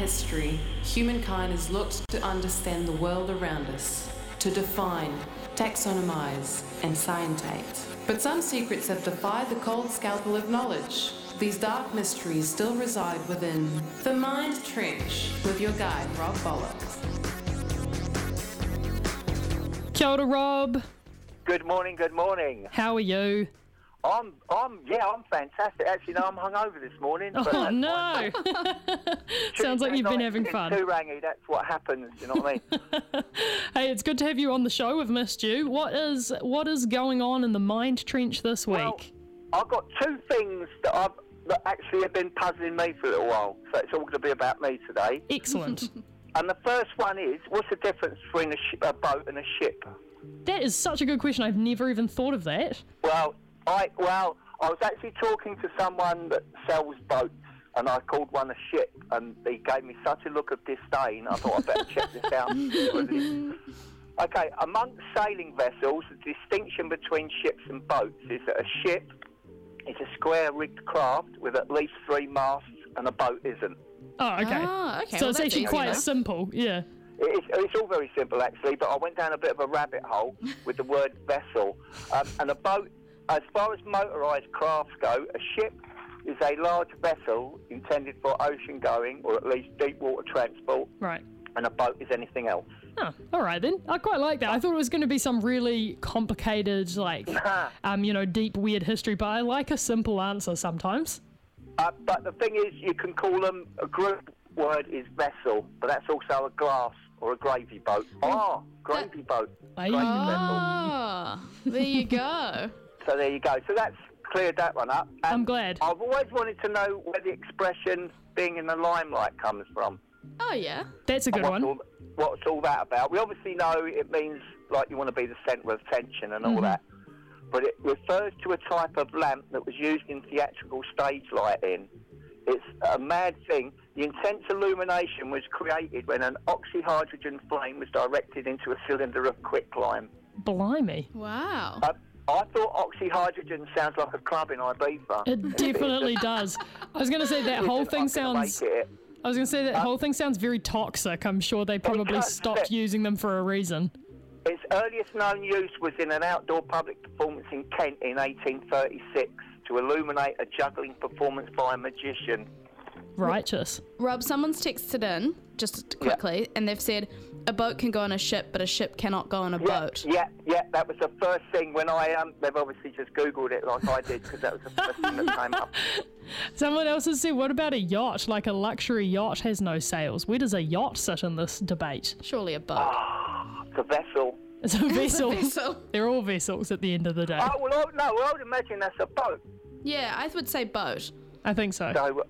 history, humankind has looked to understand the world around us, to define, taxonomize, and scientate. But some secrets have defied the cold scalpel of knowledge. These dark mysteries still reside within The Mind Trench with your guide, Rob Bollocks. Kia ora, Rob. Good morning, good morning. How are you? I'm fantastic. Actually, no, I'm hungover this morning. Oh, no. Sounds like you've been having fun. Too rangy, that's what happens, you know what I mean? Hey, it's good to have you on the show. We've missed you. What is going on in the Mind Trench this week? Well, I've got two things that actually have been puzzling me for a little while, so it's all going to be about me today. Excellent. And the first one is, what's the difference between a boat and a ship? That is such a good question. I've never even thought of that. Well, I was actually talking to someone that sells boats, and I called one a ship, and he gave me such a look of disdain. I thought I'd better check this out. Okay, amongst sailing vessels, the distinction between ships and boats is that a ship is a square-rigged craft with at least 3 masts, and a boat isn't. Oh, okay. Okay. So it's actually quite simple, yeah. It's all very simple, actually, but I went down a bit of a rabbit hole with the word vessel. And a boat, as far as motorised crafts go, a ship is a large vessel intended for ocean-going, or at least deep-water transport. Right. And a boat is anything else. Oh, all right then. I quite like that. I thought it was going to be some really complicated, deep, weird history, but I like a simple answer sometimes. But the thing is, you can call them, a group word is vessel, but that's also a glass or a gravy boat. Gravy boat. Gravy vessel. There you go. So there you go. So that's cleared that one up. And I'm glad. I've always wanted to know where the expression being in the limelight comes from. Oh, yeah. That's a good one. What's all that about? We obviously know it means like you want to be the centre of attention and all that. But it refers to a type of lamp that was used in theatrical stage lighting. It's a mad thing. The intense illumination was created when an oxyhydrogen flame was directed into a cylinder of quicklime. Blimey. Wow. I thought oxyhydrogen sounds like a club in Ibiza. It definitely does. I was going to say that whole thing sounds... whole thing sounds very toxic. I'm sure they probably stopped using them for a reason. Its earliest known use was in an outdoor public performance in Kent in 1836 to illuminate a juggling performance by a magician. Righteous. Rob, someone's texted in, just quickly, and they've said, a boat can go on a ship, but a ship cannot go on a boat. Yeah, that was the first thing when they've obviously just Googled it like I did, because that was the first thing that came up. Someone else has said, what about a yacht? Like a luxury yacht has no sails. Where does a yacht sit in this debate? Surely a boat. It's a vessel. It's a vessel. It's a vessel. They're all vessels at the end of the day. Oh, well, I would imagine that's a boat. Yeah, I would say boat. I think so. So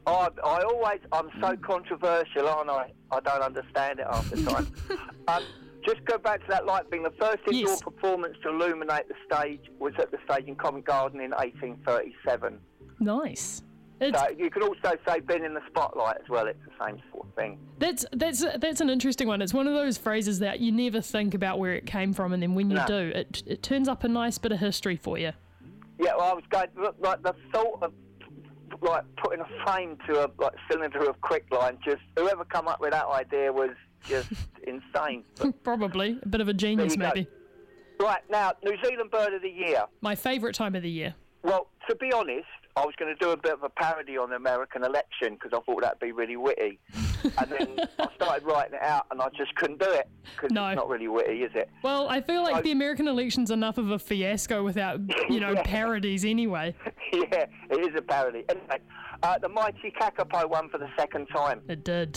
I'm so controversial, aren't I? I don't understand it half the time. Just go back to that light thing. The first indoor performance to illuminate the stage was at the stage in Covent Garden in 1837. Nice. So you could also say been in the spotlight as well. It's the same sort of thing. That's an interesting one. It's one of those phrases that you never think about where it came from, and then when you do, it turns up a nice bit of history for you. Yeah, well, I was going like the thought of like putting a flame to a cylinder of quicklime. Just whoever come up with that idea was just insane. Probably a bit of a genius, maybe. Right now, New Zealand Bird of the Year. My favourite time of the year. Well, to be honest, I was going to do a bit of a parody on the American election because I thought that'd be really witty. And then I started writing it out and I just couldn't do it because it's not really witty, is it? Well, I feel like the American election's enough of a fiasco without, parodies anyway. Yeah, it is a parody. Anyway, the Mighty Kakapo won for the second time. It did.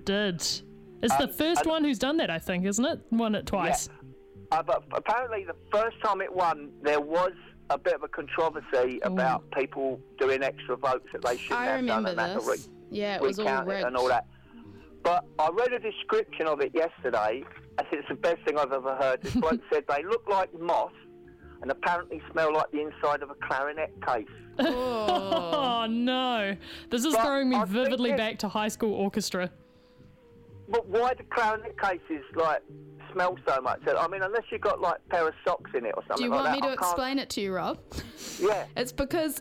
It's the first one who's done that, I think, isn't it? Won it twice. Yeah. But apparently the first time it won, there was a bit of a controversy about people doing extra votes that they shouldn't have done. I remember this. It was all rigged. And all that. But I read a description of it yesterday, and it's the best thing I've ever heard. This bloke said they look like moss and apparently smell like the inside of a clarinet case. Oh, no. This is throwing me vividly back to high school orchestra. but why do clarinet cases like smell so much? I mean, unless you've got like a pair of socks in it or something. Do you like want that, me to explain it to you, Rob? Yeah. It's because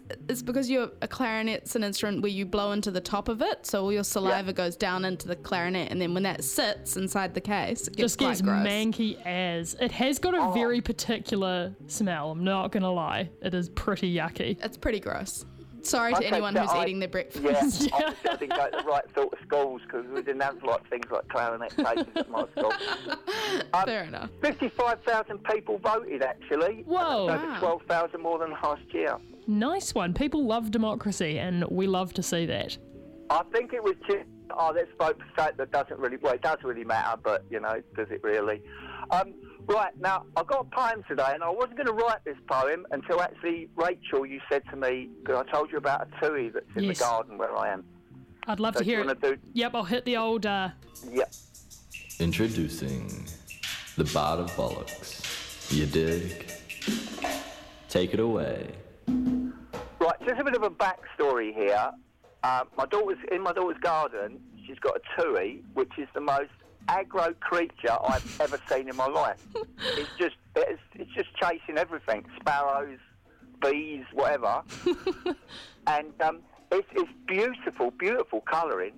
a clarinet's an instrument where you blow into the top of it, so all your saliva goes down into the clarinet, and then when that sits inside the case, it gets Just gets quite gross. manky as. It has got a very particular smell, I'm not going to lie. It is pretty yucky. It's pretty gross. Sorry to anyone who's eating their breakfast. Yeah, obviously I didn't go to the right sort of schools because we didn't have like things like clarinet cases at my school. Fair enough. 55,000 people voted actually. Whoa. That's over 12,000 more than last year. Nice one. People love democracy, and we love to see that. I think it was just, let's vote for something that doesn't really, well, it does really matter, but, you know, does it really? Right, now, I've got a poem today, and I wasn't going to write this poem until actually, Rachel, you said to me, because I told you about a tui that's in the garden where I am. I'd love So to hear do you it. wanna do- Yep, I'll hit the old... Yep. Introducing the Bard of Bollocks. You dig? Take it away. Right, just a bit of a backstory here. My daughter's garden. She's got a tui, which is the most aggro creature I've ever seen in my life. It's just chasing everything, sparrows, bees, whatever. And it's beautiful colouring.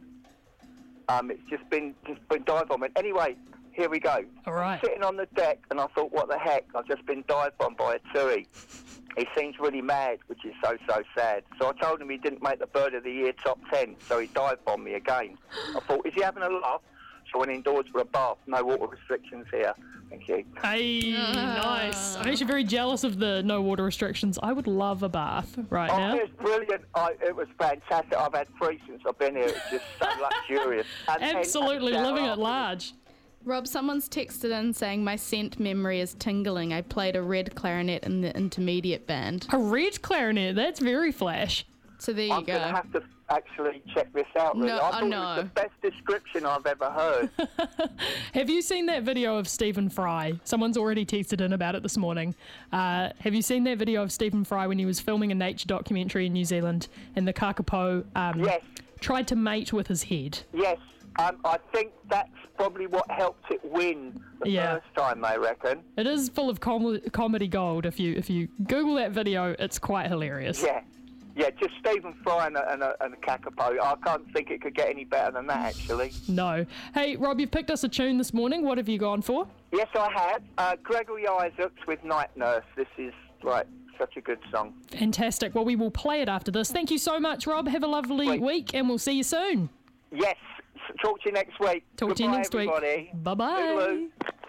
It's just been dive bombing. Anyway, here we go. All right. I'm sitting on the deck, and I thought, what the heck? I've just been dive bombed by a tui. He seems really mad, which is so sad. So I told him he didn't make the Bird of the Year top 10, so he dive bombed me again. I thought, is he having a laugh? So I went indoors for a bath. No water restrictions here. Thank you. Hey, nice. I'm actually very jealous of the no water restrictions. I would love a bath right now. It was brilliant. It was fantastic. I've had 3 since I've been here. It's just so luxurious. Absolutely living at large. Rob, someone's texted in saying my scent memory is tingling. I played a red clarinet in the intermediate band. A red clarinet, that's very flash. So there you I'm go. going to have to actually check this out, really. No, I thought it no. was the best description I've ever heard. Have you seen that video of Stephen Fry? Someone's already texted in about it this morning. Have you seen that video of Stephen Fry when he was filming a nature documentary in New Zealand and the kakapo Yes. tried to mate with his head? Yes. I think that's probably what helped it win the first time, I reckon. It is full of comedy gold. If you Google that video, it's quite hilarious. Yeah, just Stephen Fry and a kakapo. I can't think it could get any better than that, actually. No. Hey, Rob, you've picked us a tune this morning. What have you gone for? Yes, I have. Gregory Isaacs with Night Nurse. This is, such a good song. Fantastic. Well, we will play it after this. Thank you so much, Rob. Have a lovely week, and we'll see you soon. Yes. Talk to you next week. Talk to you next everybody. week. Bye-bye.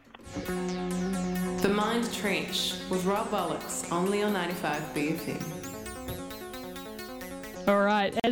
The Mind Trench with Rob Bollocks, only on 95 BFM. All right.